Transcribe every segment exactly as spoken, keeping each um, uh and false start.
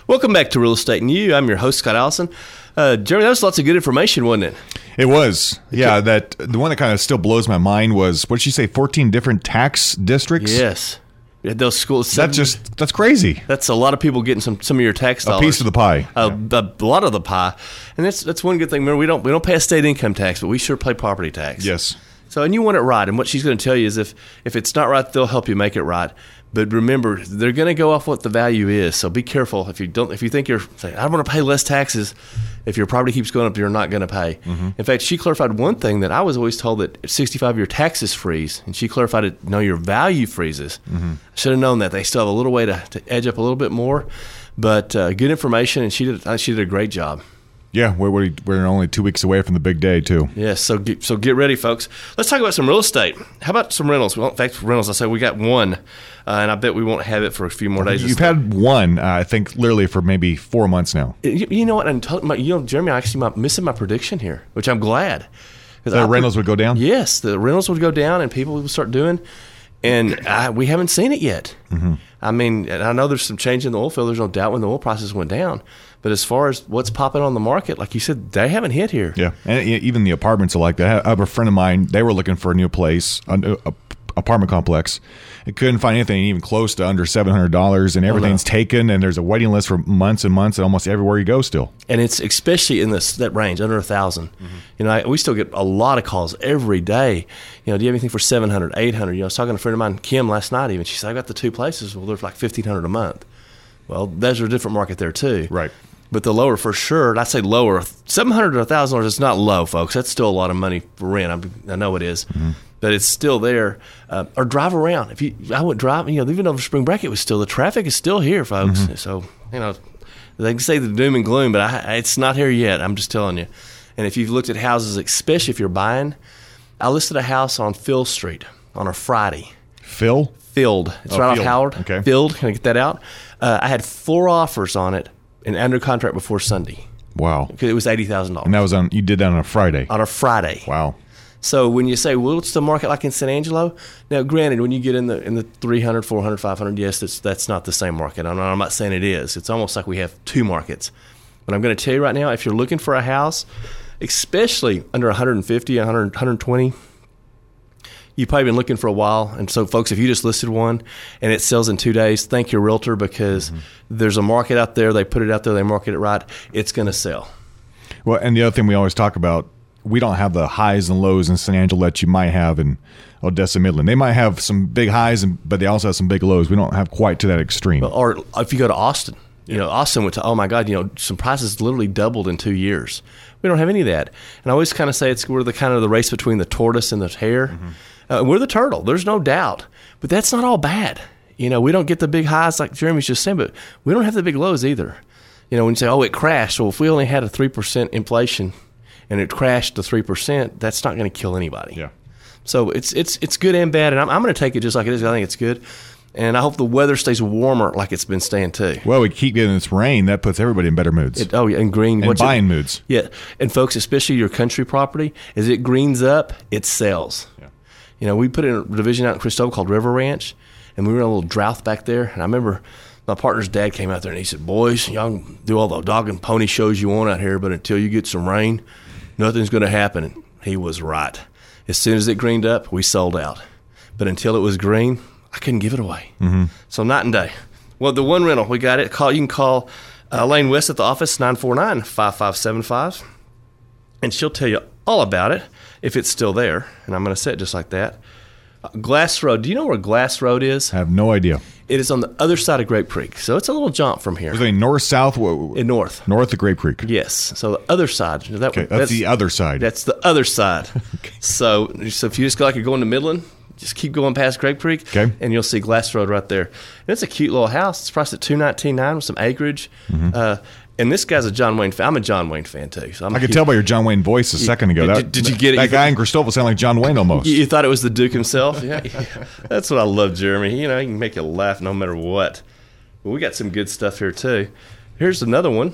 Welcome back to Real Estate and You. I'm your host, Scott Allison. Uh, Jeremy, that was lots of good information, wasn't it? It was. Yeah, that the one that kind of still blows my mind was, what did she say, fourteen different tax districts? Yes. Yeah, those schools. That's just, that's crazy. That's a lot of people getting some, some of your tax dollars. A piece of the pie. A, yeah. a lot of the pie. And that's that's one good thing. Remember, we don't we don't pay a state income tax, but we sure pay property tax. Yes. So, and you want it right. And what she's going to tell you is if, if it's not right, they'll help you make it right. But remember, they're going to go off what the value is. So be careful. If you don't, if you think you're saying, I want to pay less taxes, if your property keeps going up, you're not going to pay. Mm-hmm. In fact, she clarified one thing that I was always told, that at sixty-five your taxes freeze, and she clarified it, no, your value freezes. Mm-hmm. I should have known that. They still have a little way to, to edge up a little bit more, but uh, good information, and she did she did a great job. Yeah, we're, we're only two weeks away from the big day, too. Yes, so get, so get ready, folks. Let's talk about some real estate. How about some rentals? Well, in fact, rentals, I say we got one, uh, and I bet we won't have it for a few more days. You've had one, uh, I think, literally for maybe four months now. You, you know what? I'm t- my, you know, Jeremy, I actually am missing my prediction here, which I'm glad. The I, rentals would go down? Yes, the rentals would go down, and people would start doing, and I, we haven't seen it yet. Mm-hmm. I mean, and I know there's some change in the oil field. There's no doubt when the oil prices went down. But as far as what's popping on the market, like you said, they haven't hit here. Yeah, and even the apartments are like that. I have a friend of mine, they were looking for a new place, a new apartment complex, and couldn't find anything even close to under seven hundred dollars, and everything's oh, no. taken, and there's a waiting list for months and months, and almost everywhere you go still. And it's especially in this that range, under one thousand. Mm-hmm. You know, I, we still get a lot of calls every day. You know, do you have anything for seven hundred, eight hundred? You know, I was talking to a friend of mine, Kim, last night even. She said, I got the two places. Well, they're like fifteen hundred a month. Well, there's a different market there, too. Right. But the lower for sure, and I say lower, seven hundred to one thousand dollars is not low, folks. That's still a lot of money for rent. I, I know it is. Mm-hmm. But it's still there. Uh, or drive around. If you, I went driving, you know, even over spring break, it was still, the traffic is still here, folks. Mm-hmm. So, you know, they can say the doom and gloom, but I, it's not here yet. I'm just telling you. And if you've looked at houses, especially if you're buying, I listed a house on Phil Street on a Friday. Phil? Filled. It's oh, right Field. off Howard. Okay. Filled. Can I get that out? Uh, I had four offers on it and under contract before Sunday. Wow. Because it was eighty thousand dollars. And that was on, you did that on a Friday? On a Friday. Wow. So when you say, well, what's the market like in San Angelo? Now, granted, when you get in the in the three hundred, four hundred, five hundred, yes, that's, that's not the same market. I'm not, I'm not saying it is. It's almost like we have two markets. But I'm going to tell you right now, if you're looking for a house, especially under one hundred fifty, one hundred, one hundred twenty, you've probably been looking for a while. And so, folks, if you just listed one and it sells in two days, thank your realtor, because mm-hmm. there's a market out there. They put it out there. They market it right. It's going to sell. Well, and the other thing we always talk about, we don't have the highs and lows in San Angelo that you might have in Odessa, Midland. They might have some big highs, and, but they also have some big lows. We don't have quite to that extreme. Or if you go to Austin, you know, Austin went to, oh, my God, you know, some prices literally doubled in two years. We don't have any of that. And I always kind of say it's we're the kind of the race between the tortoise and the hare. Mm-hmm. Uh, we're the turtle. There's no doubt. But that's not all bad. You know, we don't get the big highs like Jeremy's just saying, but we don't have the big lows either. You know, when you say, oh, it crashed. Well, if we only had a three percent inflation and it crashed to three percent, that's not going to kill anybody. Yeah. So it's it's it's good and bad, and I'm, I'm going to take it just like it is. I think it's good. And I hope the weather stays warmer like it's been staying too. Well, we keep getting this rain. That puts everybody in better moods. It, oh, yeah, and green. And buying it, moods. Yeah. And folks, especially your country property, as it greens up, it sells. Yeah. You know, we put in a division out in Cristobal called River Ranch, and we were in a little drought back there. And I remember my partner's dad came out there and he said, boys, y'all can do all the dog and pony shows you want out here, but until you get some rain, nothing's going to happen. And he was right. As soon as it greened up, we sold out. But until it was green, I couldn't give it away. Mm-hmm. So night and day. Well, the one rental, we got it. Call You can call uh, Elaine West at the office, nine four nine, five five seven five. And she'll tell you all about it if it's still there. And I'm going to say it just like that. Uh, Glass Road. Do you know where Glass Road is? I have no idea. It is on the other side of Grape Creek. So it's a little jump from here. Is it north, south? In north. North of Grape Creek. Yes. So the other side. That, okay, that's, that's the other side. That's the other side. Okay. So, so if you just go like you're going to Midland, just keep going past Grape Creek, okay, and you'll see Glass Road right there. And it's a cute little house. It's priced at two nineteen nine with some acreage. Mm-hmm. Uh, and this guy's a John Wayne fan. I'm a John Wayne fan too. So I'm I could tell by your John Wayne voice a you, second ago. Did, that, did you get it? That you guy thought, in Cristobal sounded like John Wayne almost. You, you thought it was the Duke himself? Yeah, yeah. That's what I love, Jeremy. You know, he can make you laugh no matter what. Well, we got some good stuff here too. Here's another one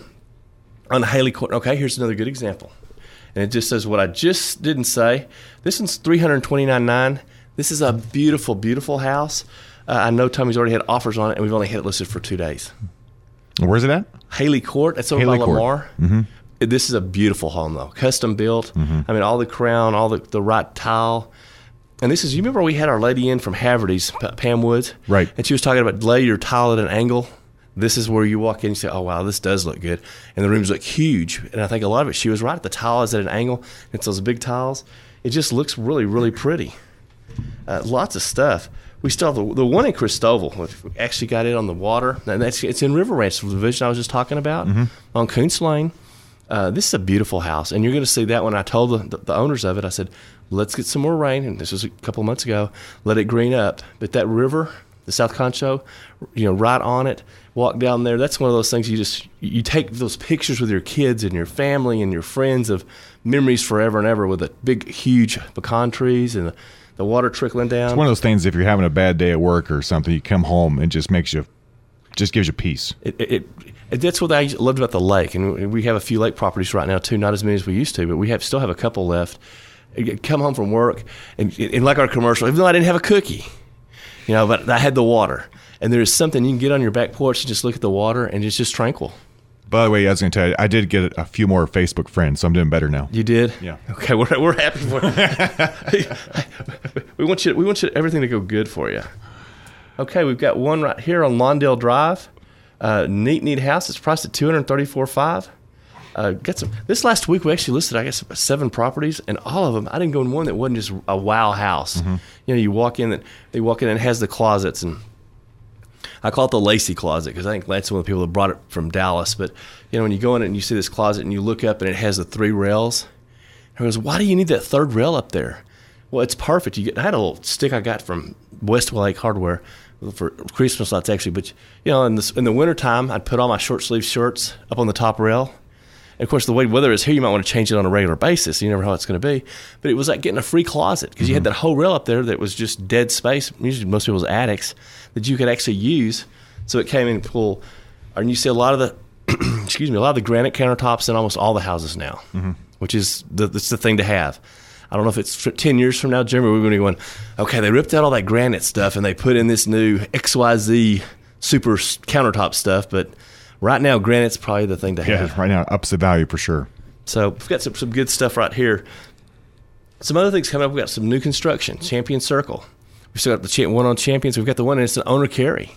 on Haley Court. Okay, here's another good example. And it just says what I just didn't say. This one's three hundred twenty-nine thousand nine hundred. This is a beautiful, beautiful house. Uh, I know Tommy's already had offers on it, and we've only had it listed for two days. Where's it at? Haley Court. That's over Haley by Court. Lamar. Mm-hmm. This is a beautiful home, though. Custom built. Mm-hmm. I mean, all the crown, all the, the right tile. And this is, you remember we had our lady in from Haverty's, Pam Woods? Right. And she was talking about lay your tile at an angle. This is where you walk in and you say, oh, wow, this does look good. And the rooms look huge. And I think a lot of it, she was right. The tile is at an angle. It's those big tiles. It just looks really, really pretty. Uh, lots of stuff. We still have the, the one in Christoval. We actually got it on the water. And that's it's in River Ranch, the division I was just talking about, mm-hmm. on Koontz Lane. Uh, this is a beautiful house. And you're going to see that when I told the, the, the owners of it, I said, let's get some more rain. And this was a couple of months ago. Let it green up. But that river, the South Concho, you know, right on it, walk down there. That's one of those things you just, you take those pictures with your kids and your family and your friends of memories forever and ever with the big, huge pecan trees and the, the water trickling down. It's one of those things, if you're having a bad day at work or something, you come home and just makes you, just gives you peace. It, it, it that's what I loved about the lake. And we have a few lake properties right now too, not as many as we used to, but we have still have a couple left. Come home from work and, and like our commercial, even though I didn't have a cookie, you know, but I had the water. And there's something you can get on your back porch and just look at the water and it's just tranquil. By the way, I was going to tell you, I did get a few more Facebook friends, so I'm doing better now. You did? Yeah. Okay, we're we're happy for you. we want you. We want you everything to go good for you. Okay, we've got one right here on Lawndale Drive. Uh, neat, neat house. It's priced at two hundred thirty-four thousand dollars. Uh, got some. This last week we actually listed, I guess, seven properties, and all of them, I didn't go in one that wasn't just a wow house. Mm-hmm. You know, you walk in, they walk in and it has the closets and. I call it the Lacey closet because I think that's one of the people that brought it from Dallas. But, you know, when you go in it and you see this closet and you look up and it has the three rails, I goes, why do you need that third rail up there? Well, it's perfect. You get. I had a little stick I got from West Lake Hardware for Christmas lights, actually. But, you know, in the, in the wintertime, I'd put all my short sleeve shirts up on the top rail. And, of course, the way weather is here, you might want to change it on a regular basis. You never know how it's going to be. But it was like getting a free closet because mm-hmm. you had that whole rail up there that was just dead space, usually most people's attics, that you could actually use. So it came in full. And you see a lot of the, excuse me, a lot of the granite countertops in almost all the houses now, mm-hmm. which is the, that's the thing to have. I don't know if it's ten years from now, Jeremy, we're going to be going, okay, they ripped out all that granite stuff and they put in this new X Y Z super countertop stuff, but right now, granite's probably the thing to have. Yeah, right now, ups the value for sure. So we've got some, some good stuff right here. Some other things coming up. We've got some new construction, Champion Circle. We've still got the cha- one on Champions. We've got the one, and it's an owner carry.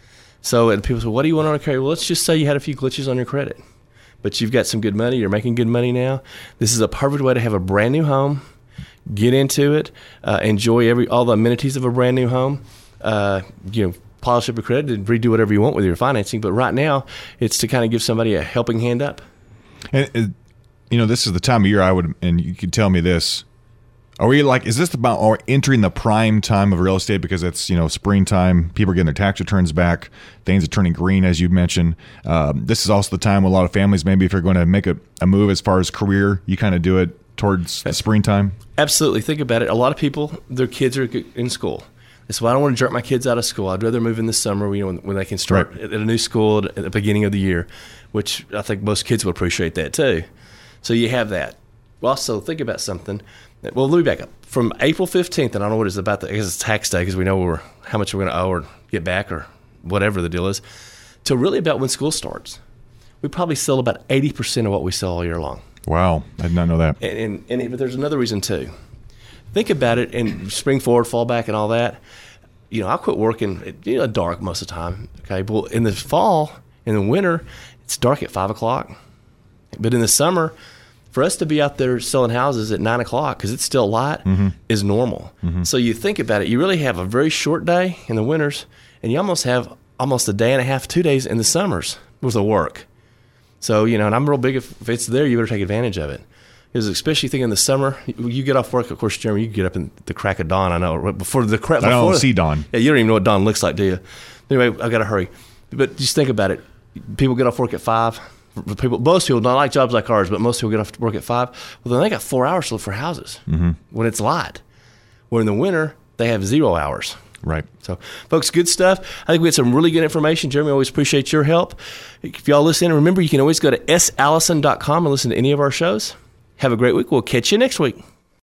So and people say, what do you want on a carry? Well, let's just say you had a few glitches on your credit, but you've got some good money. You're making good money now. This is a perfect way to have a brand new home, get into it, uh, enjoy every all the amenities of a brand new home, uh, you know, polish up your credit and redo whatever you want with your financing. But right now, it's to kind of give somebody a helping hand up. And, uh, you know, this is the time of year I would, and you could tell me this. Are we like, is this about or entering the prime time of real estate because it's, you know, springtime, people are getting their tax returns back, things are turning green, as you mentioned. Um, this is also the time with a lot of families, maybe if you're going to make a, a move as far as career, you kind of do it towards the springtime. Absolutely. Think about it. A lot of people, their kids are in school. So I don't want to jerk my kids out of school. I'd rather move in the summer, you know, when, when they can start right. at a new school at the beginning of the year, which I think most kids would appreciate that too. So you have that. Well, also think about something. Well, let me back up. From April fifteenth, and I don't know what it's about, the, I guess it's tax day because we know we're, how much we're going to owe or get back or whatever the deal is, till really about when school starts. We probably sell about eighty percent of what we sell all year long. Wow. I did not know that. And, and, and But there's another reason too. Think about it, and spring forward, fall back, and all that. You know, I quit working, you know, dark most of the time. Okay, but in the fall, in the winter, it's dark at five o'clock. But in the summer, for us to be out there selling houses at nine o'clock because it's still light mm-hmm. is normal. Mm-hmm. So you think about it, you really have a very short day in the winters, and you almost have almost a day and a half, two days in the summers with the work. So, you know, and I'm real big, if, if it's there, you better take advantage of it. Because especially think in the summer, you get off work, of course, Jeremy, you get up in the crack of dawn, I know, right before the crack. I don't the, see dawn. Yeah, you don't even know what dawn looks like, do you? Anyway, I've got to hurry. But just think about it. People get off work at five. People, most people don't like jobs like ours, but most people get off work at five. Well, then they got four hours to look for houses mm-hmm. when it's light. Where in the winter, they have zero hours. Right. So, folks, good stuff. I think we had some really good information. Jeremy, I always appreciate your help. If y'all listen, remember, you can always go to s allison dot com and listen to any of our shows. Have a great week. We'll catch you next week.